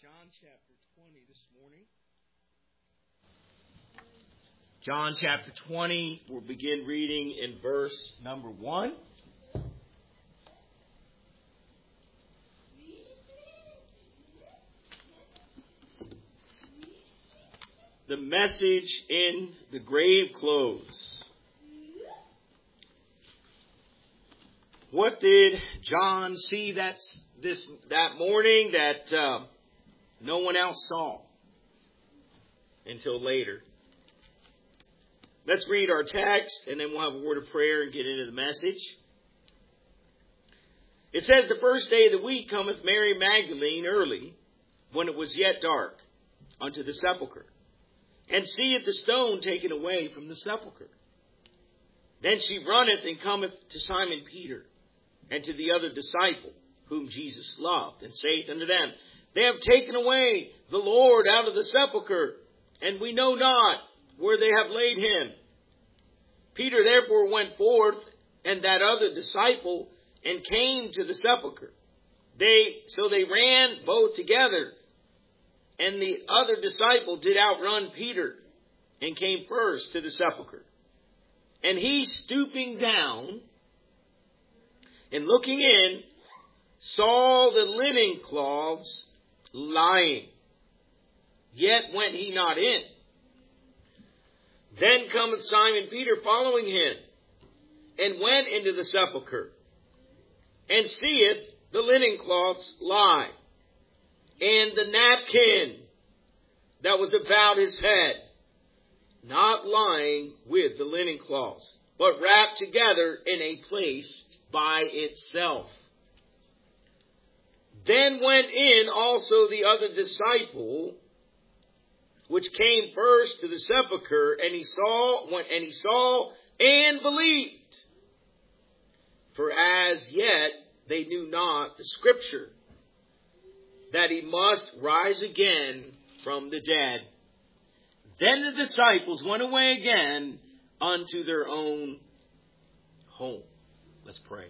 John chapter 20 this morning. John chapter 20, we'll begin reading in verse number 1. The message in the grave clothes. What did John see that morning that no one else saw until later? Let's read our text and then we'll have a word of prayer and get into the message. It says, the first day of the week cometh Mary Magdalene early, when it was yet dark, unto the sepulchre, and seeth the stone taken away from the sepulchre. Then she runneth and cometh to Simon Peter, and to the other disciple, whom Jesus loved, and saith unto them, They have taken away the Lord out of the sepulchre, and we know not where they have laid him. Peter therefore went forth, and that other disciple, and came to the sepulchre. So they ran both together, and the other disciple did outrun Peter, and came first to the sepulchre. And he, stooping down, and looking in, saw the linen cloths lying. Yet went he not in. Then cometh Simon Peter following him, and went into the sepulchre, and seeth the linen cloths lie, and the napkin that was about his head, not lying with the linen cloths, but wrapped together in a place by itself. Then went in also the other disciple, which came first to the sepulchre, and he saw and believed. For as yet they knew not the scripture, that he must rise again from the dead. Then the disciples went away again unto their own home. Let's pray.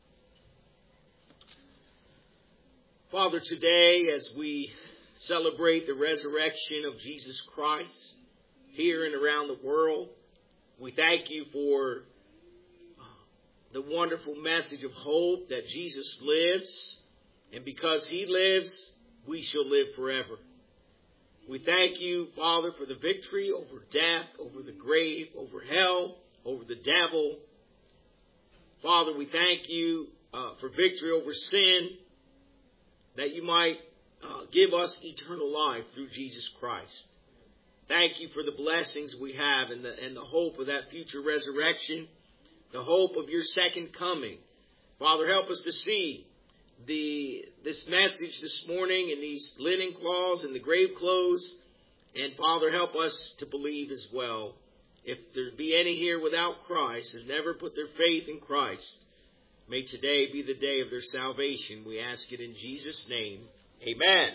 Father, today as we celebrate the resurrection of Jesus Christ here and around the world, we thank you for the wonderful message of hope that Jesus lives, and because he lives, we shall live forever. We thank you, Father, for the victory over death, over the grave, over hell, over the devil. Father, we thank you for victory over sin, that you might give us eternal life through Jesus Christ. Thank you for the blessings we have and the hope of that future resurrection, the hope of your second coming. Father, help us to see this message this morning in these linen cloths and the grave clothes. And Father, help us to believe as well. If there be any here without Christ, has never put their faith in Christ, may today be the day of their salvation. We ask it in Jesus' name. Amen.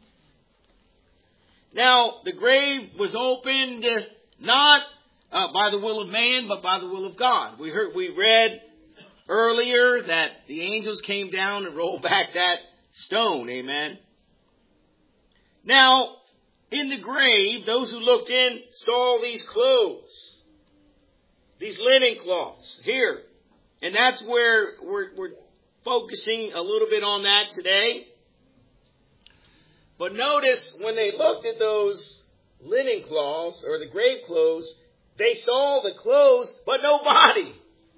Now, the grave was opened not by the will of man, but by the will of God. We read earlier that the angels came down and rolled back that stone. Amen. Now, in the grave, those who looked in saw these clothes, these linen cloths here. And that's where we're focusing a little bit on that today. But notice when they looked at those linen cloths or the grave clothes, they saw the clothes, but no body.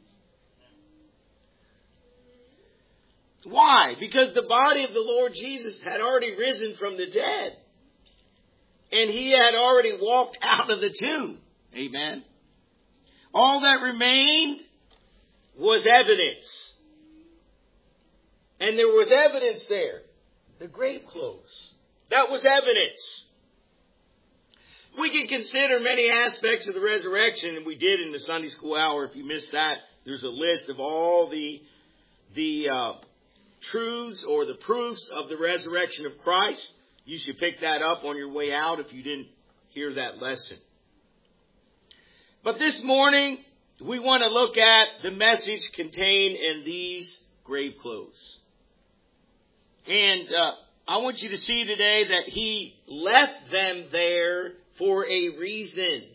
Why? Because the body of the Lord Jesus had already risen from the dead. And he had already walked out of the tomb. Amen. All that remained was evidence. And there was evidence there. The grave clothes. That was evidence. We can consider many aspects of the resurrection, and we did in the Sunday school hour. If you missed that, there's a list of all the truths or the proofs of the resurrection of Christ. You should pick that up on your way out if you didn't hear that lesson. But this morning, we want to look at the message contained in these grave clothes. And I want you to see today that he left them there for a reason.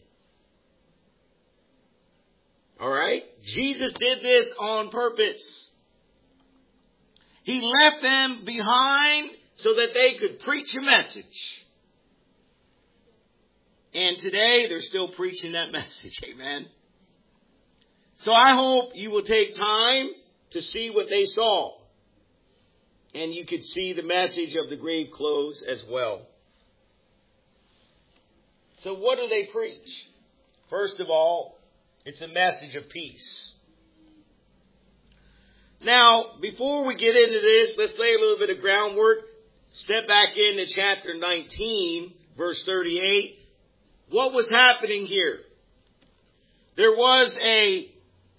All right? Jesus did this on purpose. He left them behind so that they could preach a message. And today they're still preaching that message. Amen. So I hope you will take time to see what they saw. And you could see the message of the grave clothes as well. So what do they preach? First of all, it's a message of peace. Now, before we get into this, let's lay a little bit of groundwork. Step back into chapter 19, verse 38. What was happening here? There was a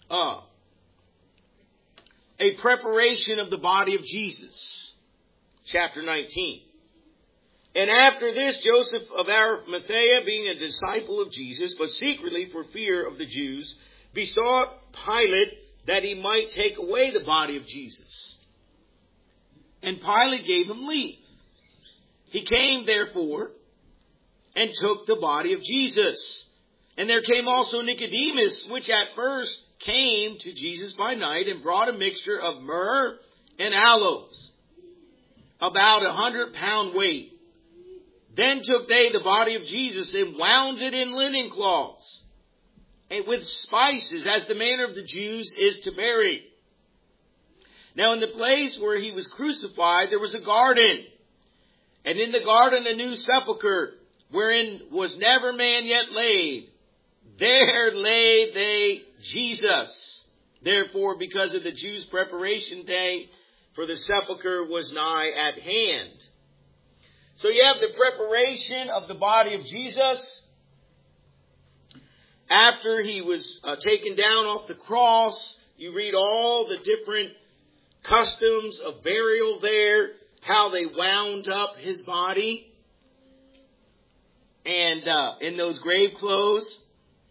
preparation of the body of Jesus. Chapter 19. And after this, Joseph of Arimathea, being a disciple of Jesus, but secretly for fear of the Jews, besought Pilate that he might take away the body of Jesus. And Pilate gave him leave. He came, therefore, and took the body of Jesus. And there came also Nicodemus, which at first came to Jesus by night, and brought a mixture of myrrh and aloes, about 100-pound weight. Then took they the body of Jesus, and wound it in linen cloths, and with spices, as the manner of the Jews is to bury. Now in the place where he was crucified, there was a garden, and in the garden a new sepulchre, wherein was never man yet laid. There laid they Jesus. Therefore, because of the Jews' preparation day, for the sepulchre was nigh at hand. So you have the preparation of the body of Jesus. After he was taken down off the cross, you read all the different customs of burial there, how they wound up his body, and in those grave clothes.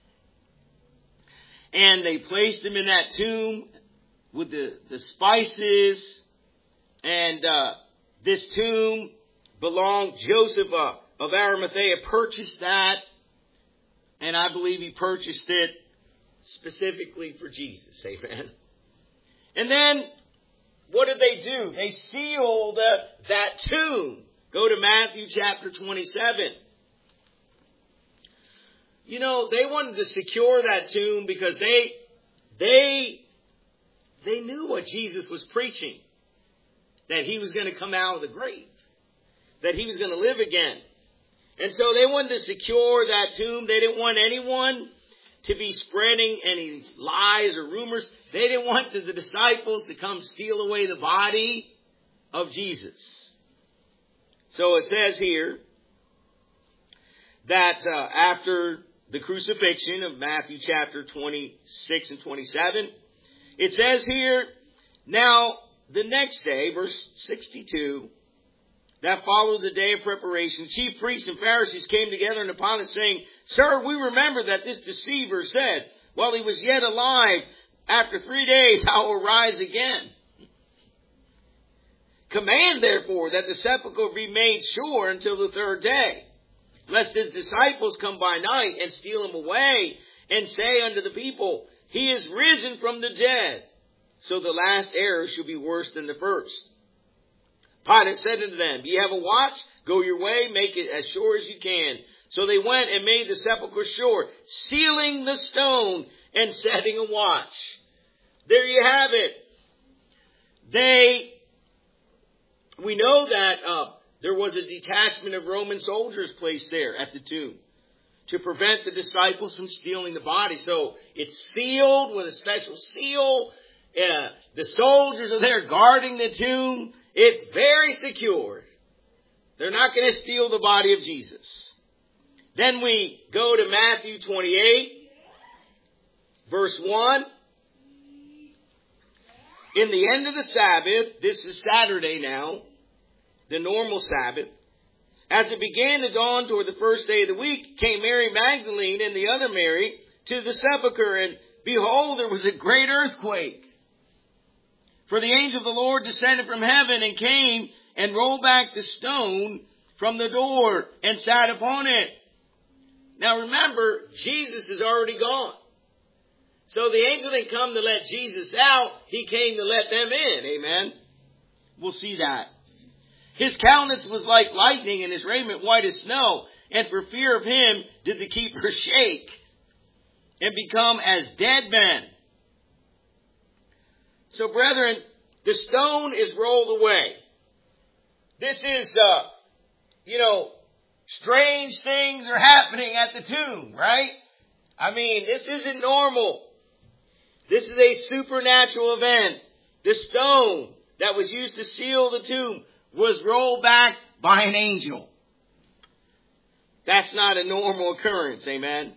And they placed him in that tomb with the spices. And this tomb belonged, Joseph of Arimathea purchased that. And I believe he purchased it specifically for Jesus. Amen. And then, what did they do? They sealed that tomb. Go to Matthew chapter 27. You know, they wanted to secure that tomb because they knew what Jesus was preaching. That he was going to come out of the grave. That he was going to live again. And so they wanted to secure that tomb. They didn't want anyone to be spreading any lies or rumors. They didn't want the disciples to come steal away the body of Jesus. So it says here that after the crucifixion of Matthew chapter 26 and 27, it says here, now the next day, verse 62, that followed the day of preparation, chief priests and Pharisees came together unto Pilate, saying, Sir, we remember that this deceiver said, while he was yet alive, after 3 days I will rise again. Command, therefore, that the sepulchre be made sure until the third day, lest his disciples come by night and steal him away, and say unto the people, He is risen from the dead. So the last error shall be worse than the first. Pilate said unto them, Ye have a watch? Go your way, make it as sure as you can. So they went and made the sepulchre sure, sealing the stone and setting a watch. There you have it. We know that there was a detachment of Roman soldiers placed there at the tomb to prevent the disciples from stealing the body. So it's sealed with a special seal. The soldiers are there guarding the tomb. It's very secure. They're not going to steal the body of Jesus. Then we go to Matthew 28, verse 1. In the end of the Sabbath, this is Saturday now, the normal Sabbath, as it began to dawn toward the first day of the week, came Mary Magdalene and the other Mary to the sepulchre, and behold, there was a great earthquake. For the angel of the Lord descended from heaven and came and rolled back the stone from the door and sat upon it. Now remember, Jesus is already gone. So the angel didn't come to let Jesus out. He came to let them in. Amen. We'll see that. His countenance was like lightning and his raiment white as snow. And for fear of him did the keeper shake and become as dead men. So brethren, the stone is rolled away. This is, strange things are happening at the tomb, right? I mean, this isn't normal. This is a supernatural event. The stone that was used to seal the tomb was rolled back by an angel. That's not a normal occurrence, amen?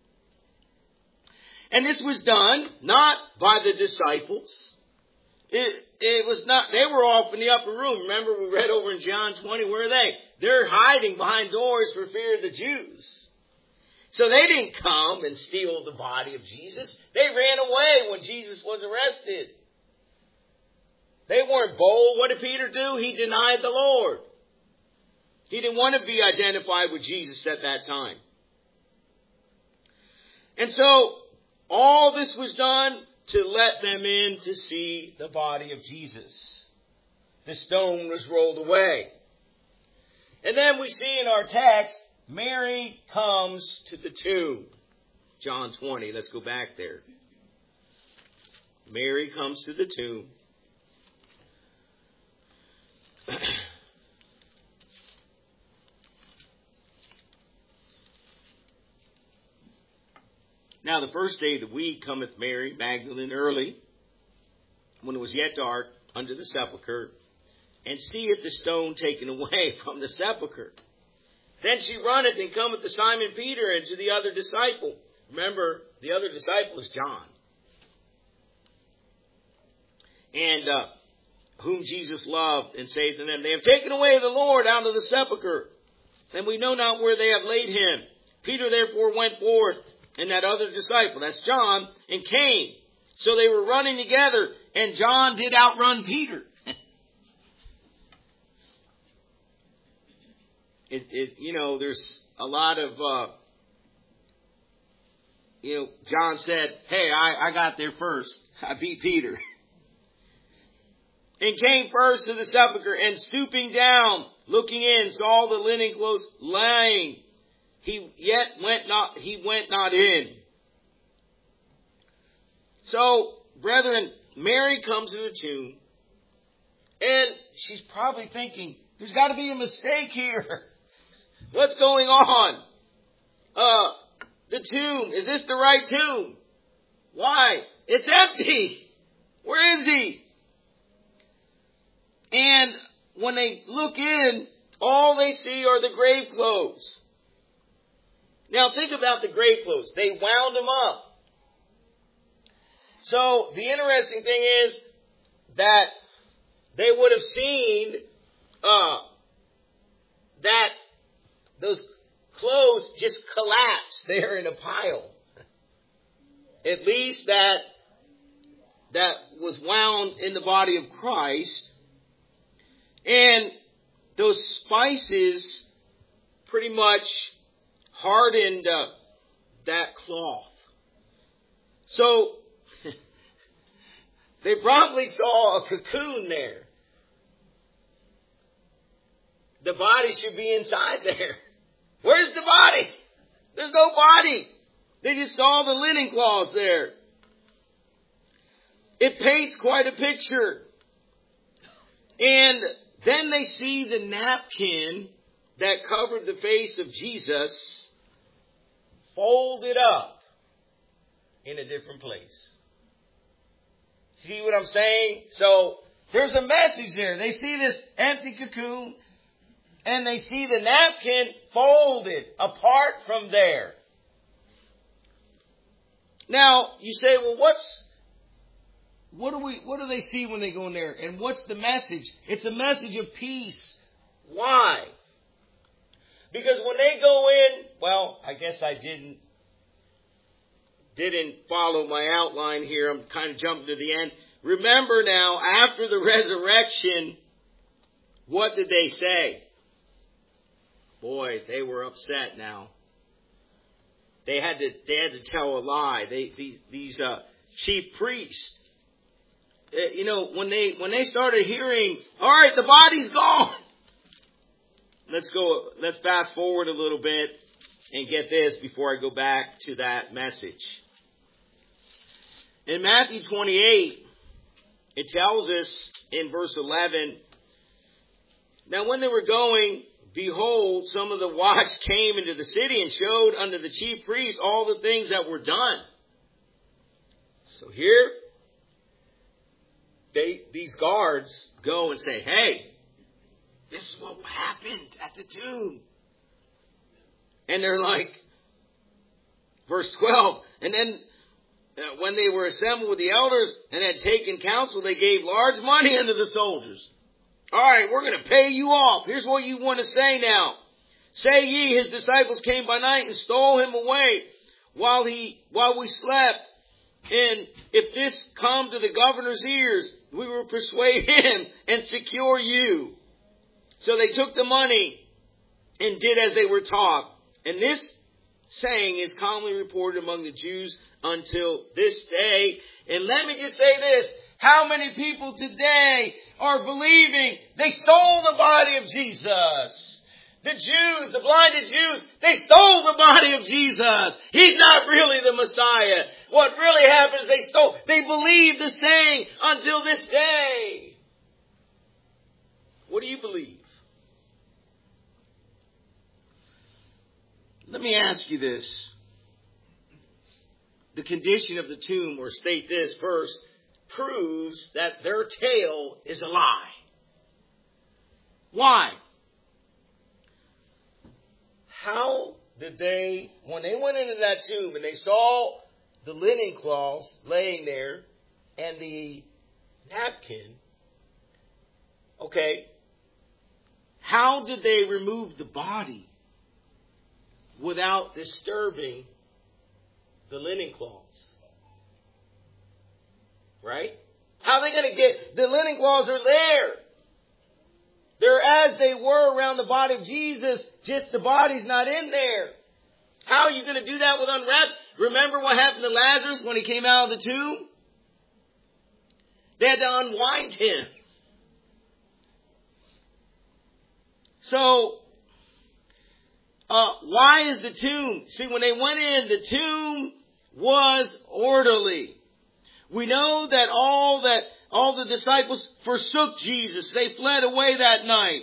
And this was done not by the disciples. It was not, they were off in the upper room. Remember we read over in John 20, where are they? They're hiding behind doors for fear of the Jews. So they didn't come and steal the body of Jesus. They ran away when Jesus was arrested. They weren't bold. What did Peter do? He denied the Lord. He didn't want to be identified with Jesus at that time. And so all this was done to let them in to see the body of Jesus. The stone was rolled away. And then we see in our text, Mary comes to the tomb. John 20, let's go back there. Mary comes to the tomb. Now the first day of the week cometh Mary Magdalene early, when it was yet dark, unto the sepulchre, and seeth the stone taken away from the sepulchre. Then she runneth and cometh to Simon Peter and to the other disciple. Remember, the other disciple is John. And whom Jesus loved, and saith to them, They have taken away the Lord out of the sepulchre, and we know not where they have laid him. Peter therefore went forth, and that other disciple, that's John, and came. So they were running together, and John did outrun Peter. There's a lot of, John said, hey, I got there first. I beat Peter. And came first to the sepulchre, and stooping down, looking in, saw the linen clothes lying. He went not in. So, brethren, Mary comes to the tomb, and she's probably thinking, there's got to be a mistake here. What's going on? The tomb, is this the right tomb? Why? It's empty. Where is he? And when they look in, all they see are the grave clothes. Now think about the grave clothes. They wound them up. So the interesting thing is that they would have seen that those clothes just collapsed there in a pile. At least that was wound in the body of Christ. And those spices pretty much hardened that cloth. So they probably saw a cocoon there. The body should be inside there. Where's the body? There's no body. They just saw the linen cloths there. It paints quite a picture. And then they see the napkin that covered the face of Jesus folded up in a different place. See what I'm saying? So there's a message there. They see this empty cocoon, and they see the napkin folded apart from there. Now, you say, well, what do they see when they go in there? And what's the message? It's a message of peace. Why? Because when they go in, well, I guess I didn't follow my outline here. I'm kind of jumping to the end. Remember now, after the resurrection, What did they say? Boy, they were upset now. They had to tell a lie. These chief priests, when they started hearing, all right, the body's gone. Let's fast forward a little bit and get this before I go back to that message. In Matthew 28, it tells us in verse 11, now when they were going, behold, some of the watch came into the city and showed unto the chief priests all the things that were done. So here, these guards go and say, hey, this is what happened at the tomb. And they're like, verse 12, and then when they were assembled with the elders and had taken counsel, they gave large money unto the soldiers. All right, we're going to pay you off. Here's what you want to say now. Say ye, his disciples came by night and stole him away while we slept. And if this come to the governor's ears, we will persuade him and secure you. So they took the money and did as they were taught. And this saying is commonly reported among the Jews until this day. And let me just say this. How many people today are believing they stole the body of Jesus? The Jews, the blinded Jews, they stole the body of Jesus. He's not really the Messiah. What really happened is they believe the saying until this day. What do you believe? Let me ask you this. The condition of the tomb, or state this first, proves that their tale is a lie. Why? How did they, when they went into that tomb and they saw the linen cloths laying there and the napkin, okay, how did they remove the body without disturbing the linen cloths? Right? How are they going to get, the linen cloths are there. They're as they were around the body of Jesus, just the body's not in there. How are you going to do that with unwrapped? Remember what happened to Lazarus when he came out of the tomb? They had to unwind him. So, why is the tomb? See, when they went in, the tomb was orderly. We know that all the disciples forsook Jesus. They fled away that night.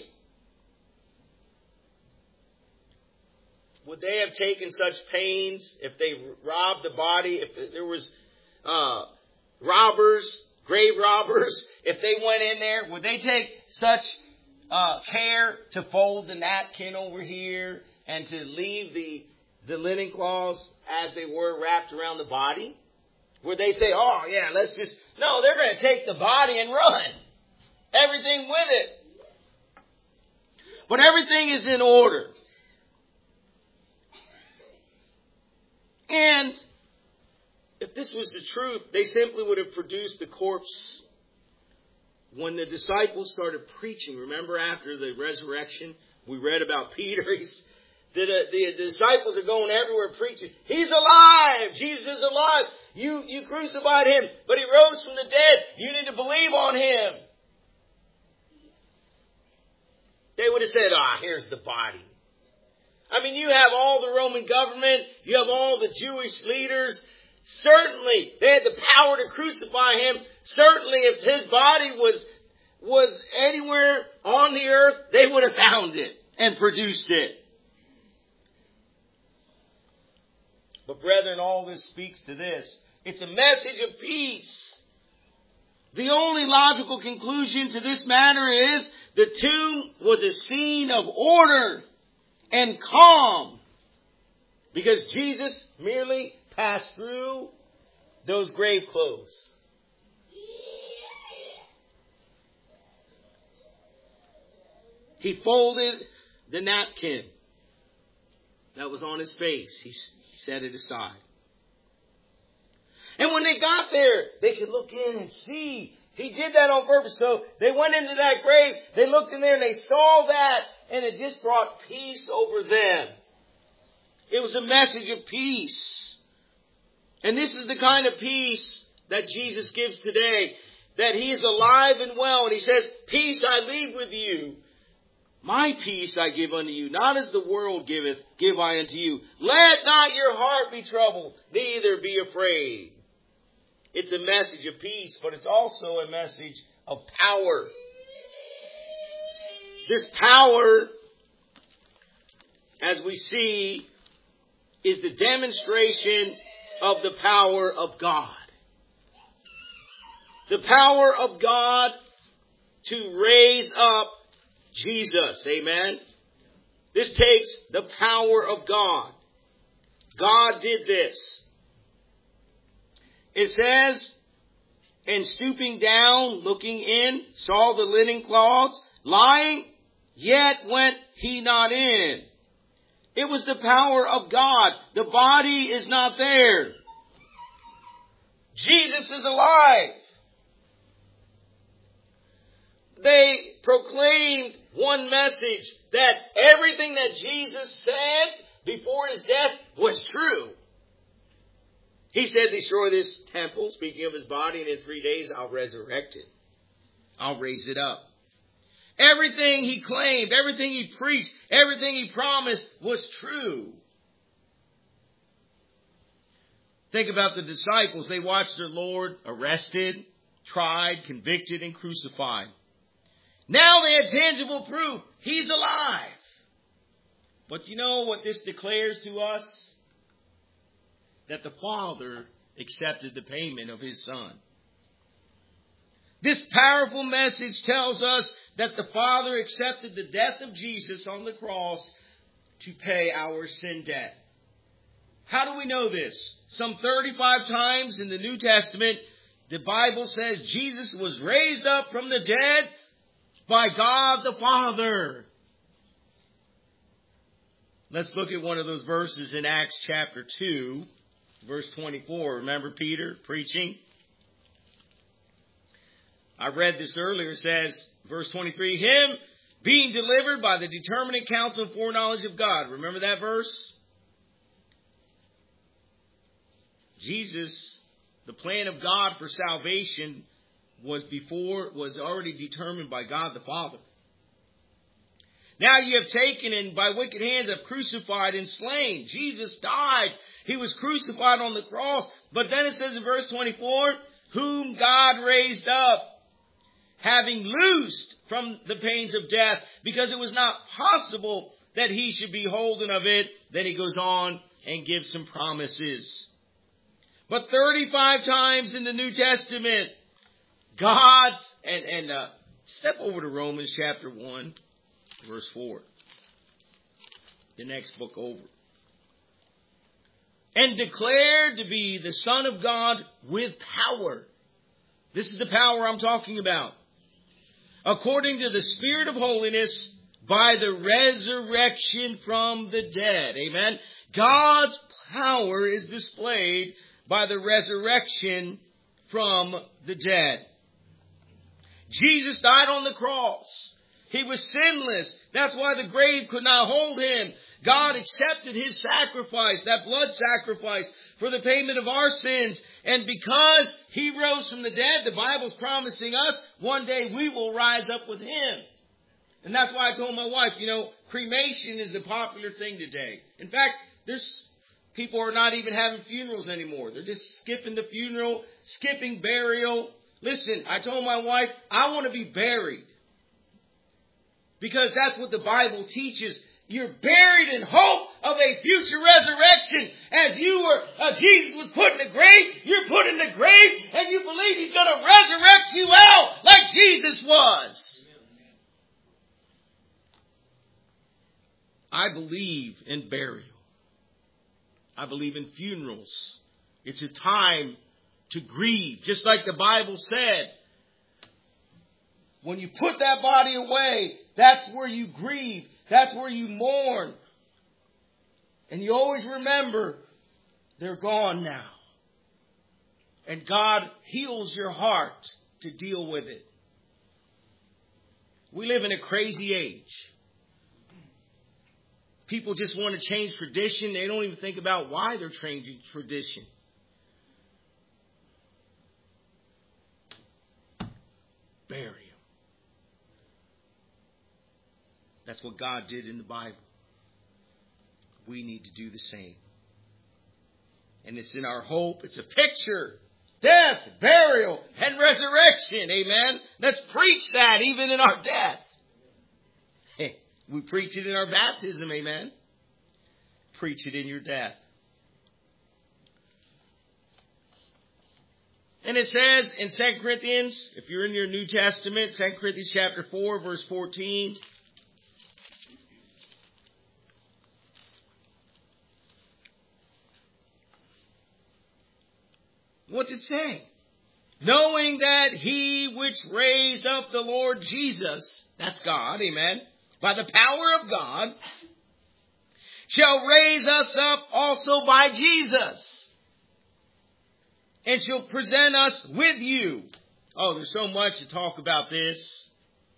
Would they have taken such pains if they robbed the body? If there was robbers, grave robbers, if they went in there, would they take such care to fold the napkin over here and to leave the linen cloths as they were wrapped around the body? Would they say, oh yeah, let's just... No, they're going to take the body and run. Everything with it. But everything is in order. And if this was the truth, they simply would have produced the corpse. When the disciples started preaching, remember after the resurrection, we read about Peter. The disciples are going everywhere preaching. He's alive. Jesus is alive. You crucified him, but he rose from the dead. You need to believe on him. They would have said, here's the body. I mean, you have all the Roman government. You have all the Jewish leaders. Certainly, they had the power to crucify him. Certainly, if his body was anywhere on the earth, they would have found it and produced it. But brethren, all this speaks to this. It's a message of peace. The only logical conclusion to this matter is the tomb was a scene of order and calm, because Jesus merely passed through those grave clothes. He folded the napkin that was on his face. He set it aside. And when they got there, they could look in and see He did that on purpose. So they went into that grave, they looked in there and they saw that, and it just brought peace over them. It was a message of peace. And this is the kind of peace that Jesus gives today, that He is alive and well, and He says, peace I leave with you. My peace I give unto you, not as the world giveth, give I unto you. Let not your heart be troubled, neither be afraid. It's a message of peace, but it's also a message of power. This power, as we see, is the demonstration of the power of God. The power of God to raise up Jesus. Amen. This takes the power of God. God did this. It says, and stooping down, looking in, saw the linen cloths lying, yet went he not in. It was the power of God. The body is not there. Jesus is alive. They proclaimed one message, that everything that Jesus said before His death was true. He said, destroy this temple, speaking of His body, and in 3 days I'll resurrect it. I'll raise it up. Everything He claimed, everything He preached, everything He promised was true. Think about the disciples. They watched their Lord arrested, tried, convicted, and crucified. Now they had tangible proof. He's alive. But you know what this declares to us? That the Father accepted the payment of His Son. This powerful message tells us that the Father accepted the death of Jesus on the cross to pay our sin debt. How do we know this? Some 35 times in the New Testament, the Bible says Jesus was raised up from the dead by God the Father. Let's look at one of those verses in Acts chapter 2, verse 24. Remember Peter preaching? I read this earlier. It says, verse 23, Him being delivered by the determinate counsel and foreknowledge of God. Remember that verse? Jesus, the plan of God for salvation was already determined by God the Father. Now you have taken and by wicked hands have crucified and slain. Jesus died. He was crucified on the cross. But then it says in verse 24, whom God raised up, having loosed from the pains of death, because it was not possible that He should be holden of it. Then He goes on and gives some promises. But 35 times in the New Testament, God's, step over to Romans chapter 1, verse 4. The next book over. And declared to be the Son of God with power. This is the power I'm talking about. According to the Spirit of holiness, by the resurrection from the dead. Amen. God's power is displayed by the resurrection from the dead. Jesus died on the cross. He was sinless. That's why the grave could not hold Him. God accepted His sacrifice, that blood sacrifice, for the payment of our sins. And because He rose from the dead, the Bible's promising us one day we will rise up with Him. And that's why I told my wife, cremation is a popular thing today. In fact, people are not even having funerals anymore. They're just skipping the funeral, skipping burial. Listen, I told my wife, I want to be buried. Because that's what the Bible teaches. You're buried in hope of a future resurrection. As Jesus was put in the grave, you're put in the grave, and you believe He's going to resurrect you out like Jesus was. I believe in burial. I believe in funerals. It's a time to grieve, just like the Bible said. When you put that body away, that's where you grieve. That's where you mourn. And you always remember, they're gone now. And God heals your heart to deal with it. We live in a crazy age. People just want to change tradition. They don't even think about why they're changing tradition. Bury him. That's what God did in the Bible. We need to do the same. And it's in our hope. It's a picture. Death, burial, and resurrection. Amen. Let's preach that even in our death. We preach it in our baptism. Amen. Preach it in your death. And it says in 2 Corinthians, if you're in your New Testament, 2 Corinthians chapter 4, verse 14. What's it say? Knowing that he which raised up the Lord Jesus, that's God, amen, by the power of God, shall raise us up also by Jesus, and shall present us with you. Oh, there's so much to talk about this.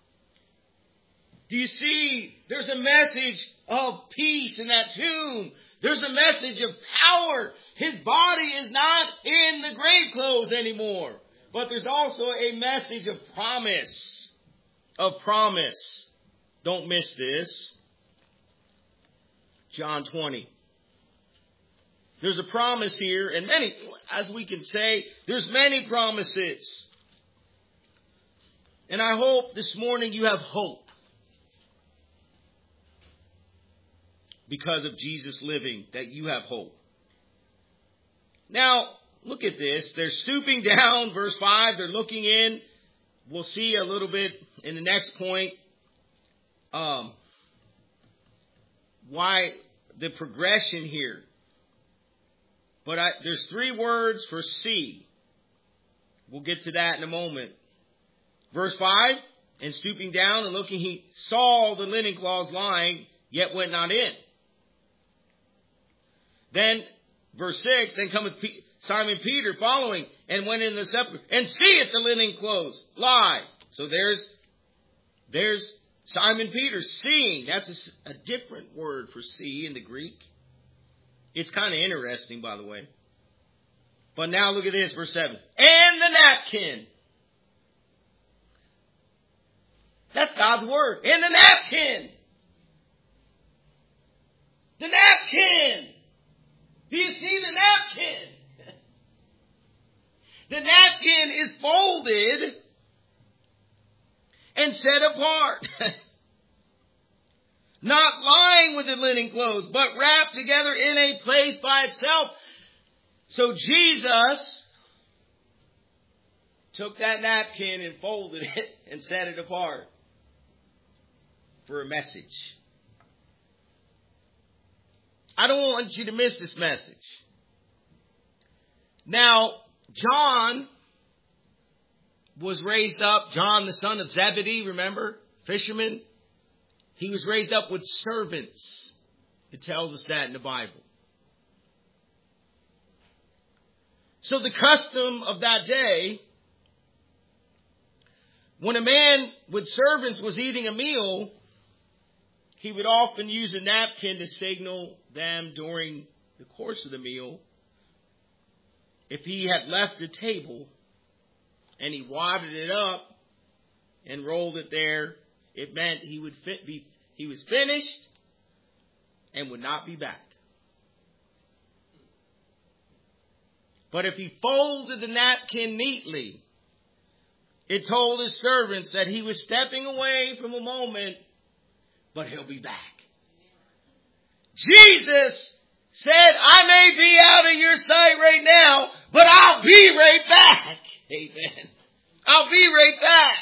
Do you see? There's a message of peace in that tomb. There's a message of power. His body is not in the grave clothes anymore. But there's also a message of promise. Of promise. Don't miss this. John 20. There's a promise here, and many, as we can say, there's many promises. And I hope this morning you have hope. Because of Jesus living, that you have hope. Now, look at this. They're stooping down, verse 5. They're looking in. We'll see a little bit in the next point. Why the progression here. But there's 3 words for see. We'll get to that in a moment. Verse 5. And stooping down and looking, he saw the linen cloths lying, yet went not in. Then, verse 6, then cometh Simon Peter following, and went in the sepulchre, and seeth the linen clothes lie. So there's Simon Peter seeing. That's a different word for see in the Greek. It's kind of interesting, by the way. But now look at this, verse 7. And the napkin. That's God's word. And the napkin. The napkin. Do you see the napkin? The napkin is folded and set apart. Not lying with the linen clothes, but wrapped together in a place by itself. So Jesus took that napkin and folded it and set it apart for a message. I don't want you to miss this message. Now, John was raised up, John the son of Zebedee, remember? Fisherman. He was raised up with servants. It tells us that in the Bible. So the custom of that day, when a man with servants was eating a meal, he would often use a napkin to signal them during the course of the meal. If he had left a table and he wadded it up and rolled it there, it meant he was finished and would not be back. But if he folded the napkin neatly, it told his servants that he was stepping away from a moment, but he'll be back. Jesus said, I may be out of your sight right now, but I'll be right back. Amen. I'll be right back.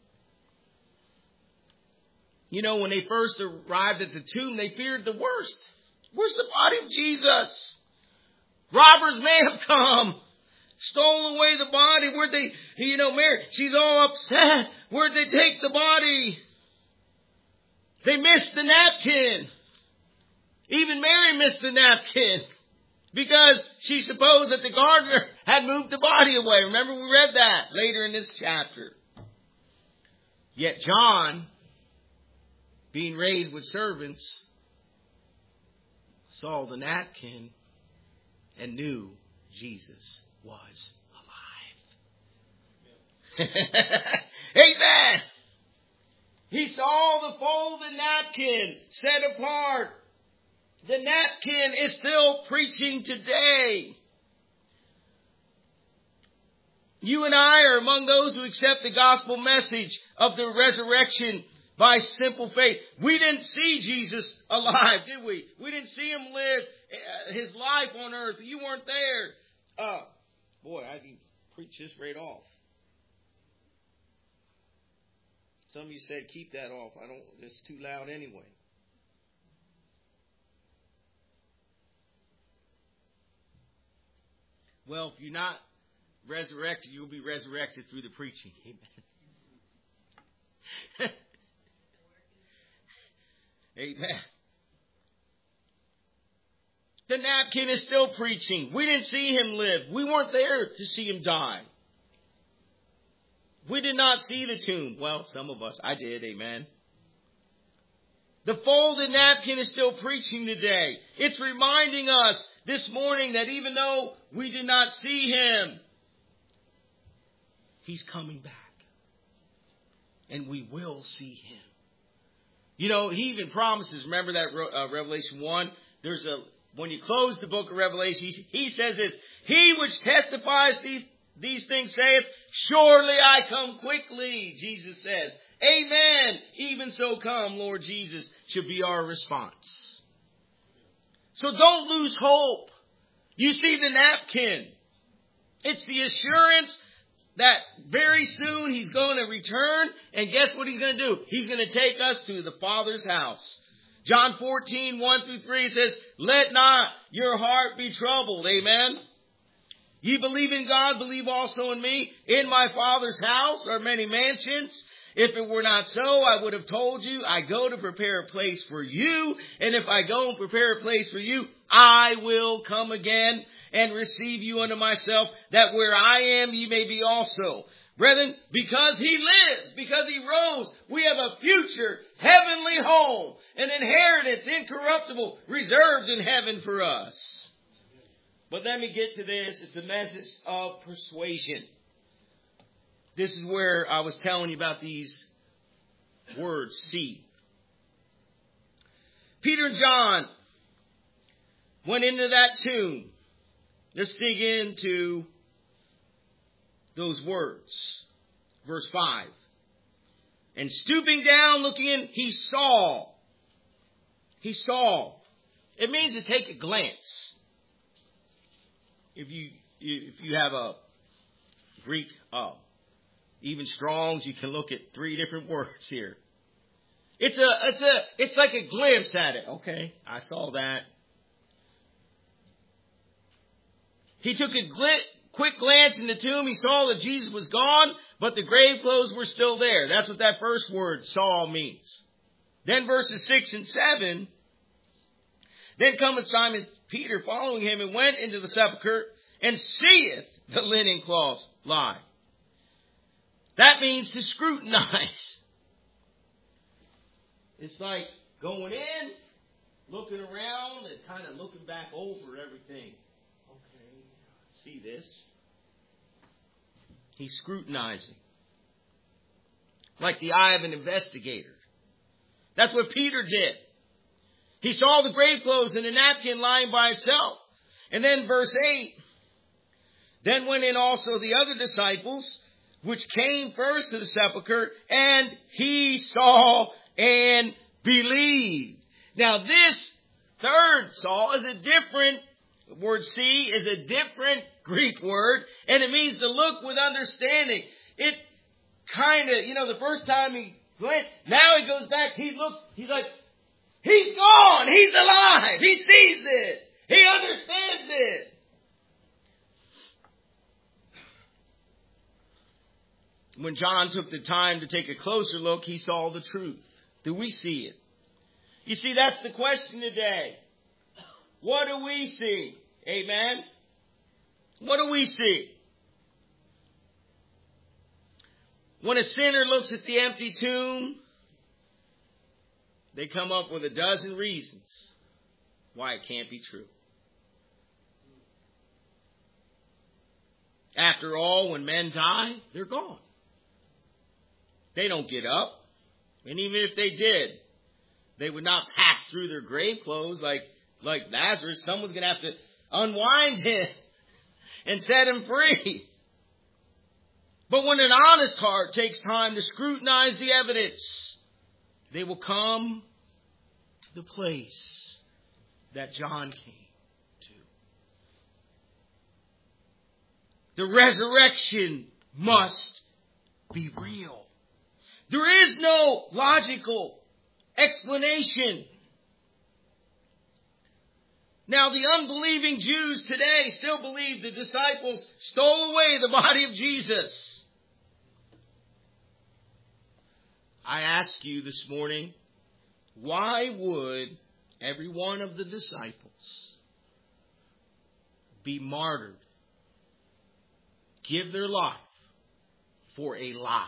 You know, when they first arrived at the tomb, they feared the worst. Where's the body of Jesus? Robbers may have come, stolen away the body. Where'd they, Mary, she's all upset. Where'd they take the body? They missed the napkin. Even Mary missed the napkin. because she supposed that the gardener had moved the body away. Remember, we read that later in this chapter. Yet John, being raised with servants, saw the napkin and knew Jesus was alive. Amen. He saw the folded napkin set apart. The napkin is still preaching today. You and I are among those who accept the gospel message of the resurrection by simple faith. We didn't see Jesus alive, did we? We didn't see him live his life on earth. You weren't there. Boy, I can preach this right off. Some of you said, keep that off. It's too loud anyway. Well, if you're not resurrected, you'll be resurrected through the preaching. Amen. Amen. The napkin is still preaching. We didn't see him live. We weren't there to see him die. We did not see the tomb. Well, some of us. I did. Amen. The folded napkin is still preaching today. It's reminding us this morning that even though we did not see him, he's coming back. And we will see him. You know, he even promises, remember that Revelation 1? When you close the book of Revelation, he says this, he which testifies these things saith, surely I come quickly, Jesus says. Amen. Even so come, Lord Jesus, should be our response. So don't lose hope. You see the napkin. It's the assurance that very soon he's going to return. And guess what he's going to do? He's going to take us to the Father's house. John 14, 1-3 says, let not your heart be troubled. Amen. Ye believe in God, believe also in me. In my Father's house are many mansions. If it were not so, I would have told you, I go to prepare a place for you. And if I go and prepare a place for you, I will come again and receive you unto myself, that where I am, ye may be also. Brethren, because he lives, because he rose, we have a future heavenly home, an inheritance incorruptible, reserved in heaven for us. But let me get to this. It's a message of persuasion. This is where I was telling you about these words, see. Peter and John went into that tomb. Let's dig into those words. Verse 5. And stooping down, looking in, he saw. He saw. It means to take a glance. If you have a Greek, even Strong's, you can look at 3 different words here. It's like a glimpse at it. Okay, I saw that. He took a quick glance in the tomb. He saw that Jesus was gone, but the grave clothes were still there. That's what that first word, saw, means. Then verses 6 and 7. Then cometh Simon Peter following him and went into the sepulchre and seeth the linen cloths lie. That means to scrutinize. It's like going in, looking around, and kind of looking back over everything. Okay, see this? He's scrutinizing. Like the eye of an investigator. That's what Peter did. He saw the grave clothes and the napkin lying by itself. And then verse 8. Then went in also the other disciples, which came first to the sepulchre, and he saw and believed. Now this third saw is a different, the word see is a different Greek word, and it means to look with understanding. It kind of, the first time he went, now he goes back, he looks, he's like, he's gone, he's alive, he sees it, he understands it. When John took the time to take a closer look, he saw the truth. Do we see it? You see, that's the question today. What do we see? Amen. What do we see? When a sinner looks at the empty tomb, they come up with a dozen reasons why it can't be true. After all, when men die, they're gone. They don't get up. And even if they did, they would not pass through their grave clothes like Lazarus. Someone's going to have to unwind him and set him free. But when an honest heart takes time to scrutinize the evidence, they will come to the place that John came to. The resurrection must be real. There is no logical explanation. Now, the unbelieving Jews today still believe the disciples stole away the body of Jesus. I ask you this morning, why would every one of the disciples be martyred, give their life for a lie?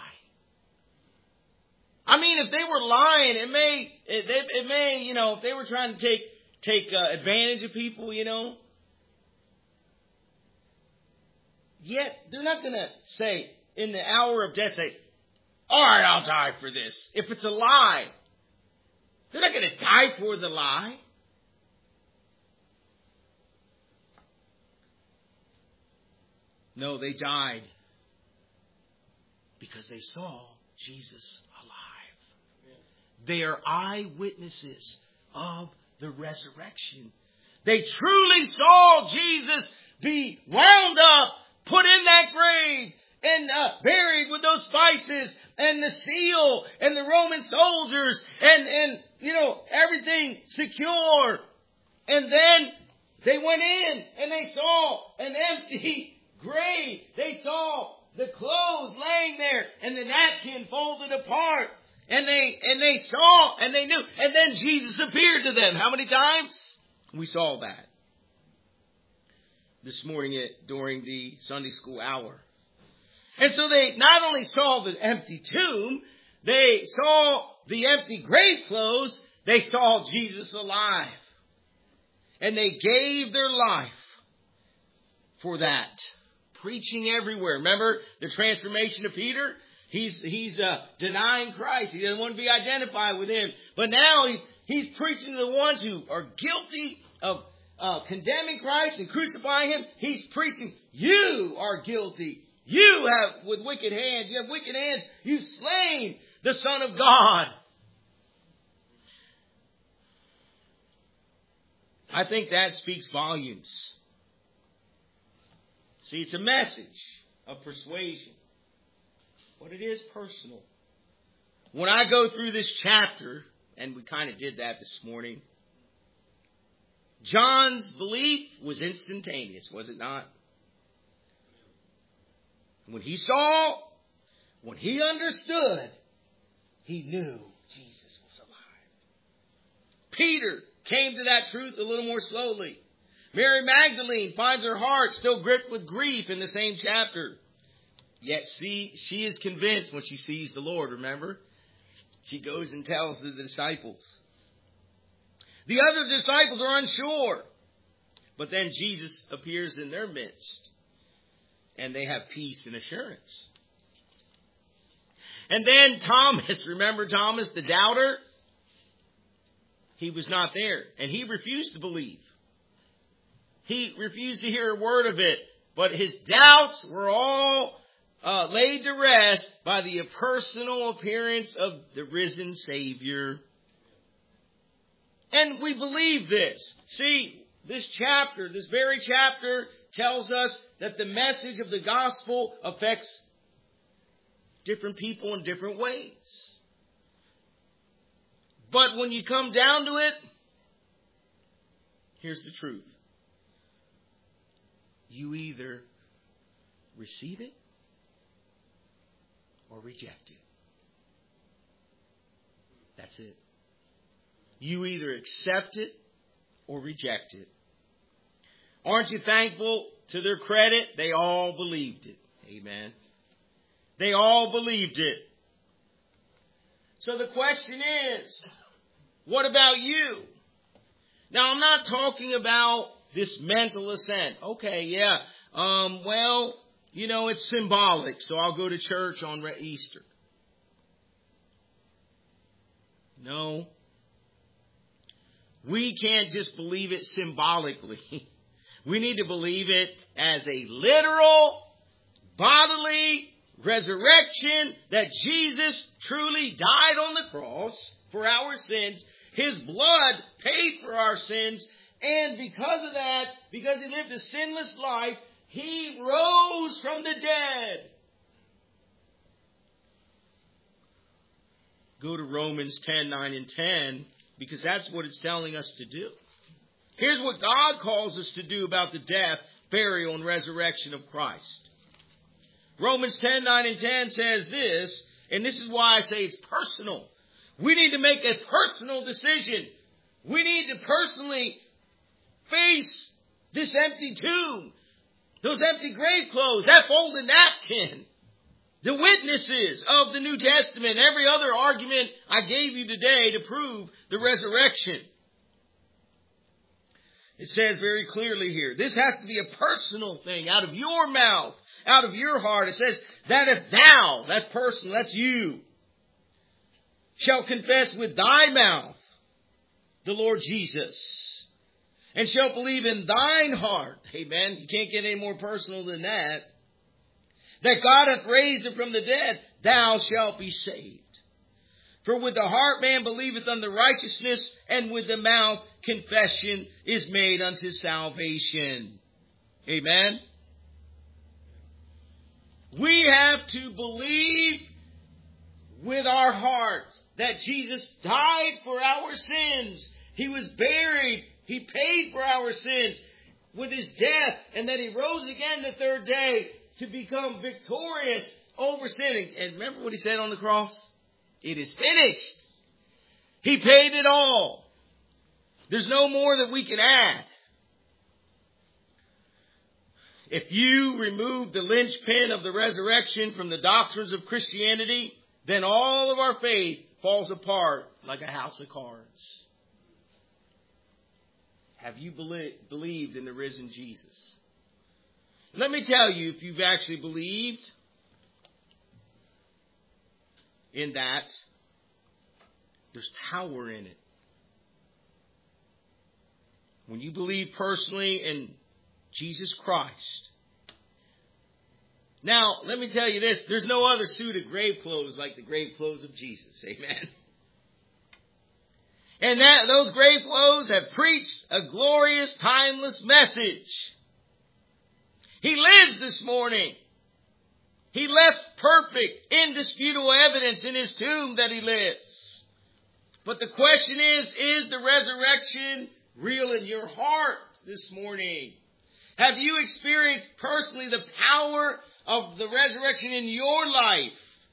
I mean, if they were lying, it may, if they were trying to take advantage of people, Yet, they're not going to say, in the hour of death, say, all right, I'll die for this. If it's a lie, they're not going to die for the lie. No, they died because they saw Jesus alive. They are eyewitnesses of the resurrection. They truly saw Jesus be wound up, put in that grave, and buried with those spices, and the seal, and the Roman soldiers, and everything secure. And then they went in, and they saw an empty grave. They saw the clothes laying there, and the napkin folded apart. And they saw, and they knew. And then Jesus appeared to them. How many times? We saw that this morning during the Sunday school hour. And so they not only saw the empty tomb, they saw the empty grave clothes, they saw Jesus alive. And they gave their life for that. Preaching everywhere. Remember the transformation of Peter? He's denying Christ. He doesn't want to be identified with him. But now he's preaching to the ones who are guilty of condemning Christ and crucifying him. He's preaching, you are guilty. You have with wicked hands. You have wicked hands. You've slain the Son of God. I think that speaks volumes. See, it's a message of persuasion. But it is personal. When I go through this chapter, and we kind of did that this morning, John's belief was instantaneous, was it not? When he saw, when he understood, he knew Jesus was alive. Peter came to that truth a little more slowly. Mary Magdalene finds her heart still gripped with grief in the same chapter. Yet she is convinced when she sees the Lord, remember? She goes and tells the disciples. The other disciples are unsure. But then Jesus appears in their midst. And they have peace and assurance. And then Thomas, remember Thomas, the doubter? He was not there. And he refused to believe. He refused to hear a word of it. But his doubts were all laid to rest by the personal appearance of the risen Savior. And we believe this. See, this very chapter tells us that the message of the gospel affects different people in different ways. But when you come down to it, here's the truth. You either receive it or reject it. That's it. You either accept it or reject it. Aren't you thankful? To their credit, they all believed it. Amen. They all believed it. So the question is, what about you? Now, I'm not talking about this mental assent. Okay, yeah. Well, you know, it's symbolic, so I'll go to church on Easter. No. We can't just believe it symbolically. We need to believe it as a literal, bodily resurrection, that Jesus truly died on the cross for our sins. His blood paid for our sins. And because of that, because He lived a sinless life, He rose from the dead. Go to Romans 10, 9 and 10, because that's what it's telling us to do. Here's what God calls us to do about the death, burial, and resurrection of Christ. Romans 10, 9 and 10 says this, and this is why I say it's personal. We need to make a personal decision. We need to personally face this empty tomb, those empty grave clothes, that folded napkin, the witnesses of the New Testament, every other argument I gave you today to prove the resurrection. It says very clearly here, this has to be a personal thing, out of your mouth, out of your heart. It says that if thou, that's personal, that's you, shall confess with thy mouth the Lord Jesus, and shall believe in thine heart, amen, you can't get any more personal than that God hath raised him from the dead, thou shalt be saved. For with the heart man believeth unto righteousness, and with the mouth confession is made unto salvation. Amen? We have to believe with our heart that Jesus died for our sins. He was buried. He paid for our sins with His death, and that He rose again the third day to become victorious over sin. And remember what He said on the cross? It is finished. He paid it all. There's no more that we can add. If you remove the linchpin of the resurrection from the doctrines of Christianity, then all of our faith falls apart like a house of cards. Have you believed in the risen Jesus? Let me tell you, if you've actually believed in that, there's power in it. When you believe personally in Jesus Christ. Now, let me tell you this. There's no other suit of grave clothes like the grave clothes of Jesus. Amen. And those grave clothes have preached a glorious, timeless message. He lives this morning. He left perfect, indisputable evidence in His tomb that He lives. But the question is the resurrection real in your heart this morning? Have you experienced personally the power of the resurrection in your life?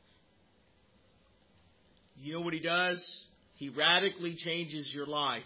You know what He does? He radically changes your life.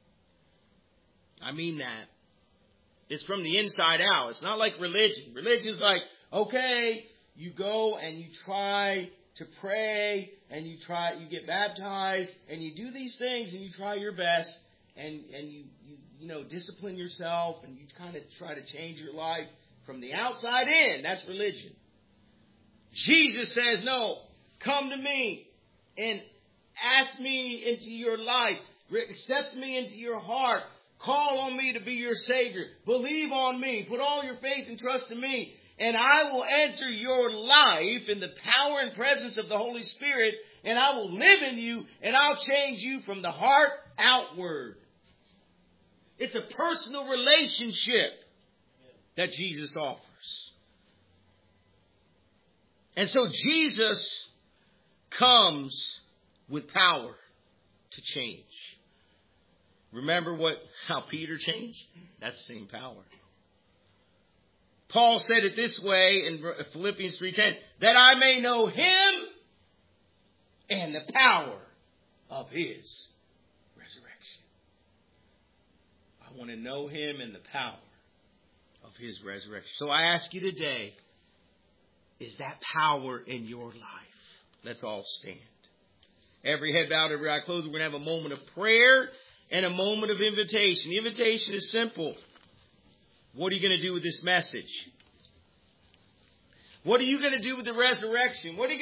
I mean that. It's from the inside out. It's not like religion. Religion's like, okay, you go and you try to pray and you get baptized and you do these things and you try your best and you discipline yourself and you kind of try to change your life from the outside in. That's religion. Jesus says, no, come to me and ask me into your life. Accept me into your heart. Call on me to be your Savior. Believe on me. Put all your faith and trust in me. And I will enter your life in the power and presence of the Holy Spirit. And I will live in you. And I'll change you from the heart outward. It's a personal relationship that Jesus offers. And so Jesus comes with power to change. Remember how Peter changed? That's the same power. Paul said it this way in Philippians 3:10, that I may know Him and the power of His resurrection. I want to know Him and the power His resurrection. So I ask you today, is that power in your life? Let's all stand. Every head bowed, every eye closed. We're going to have a moment of prayer and a moment of invitation. The invitation is simple. What are you going to do with this message? What are you going to do with the resurrection? What are you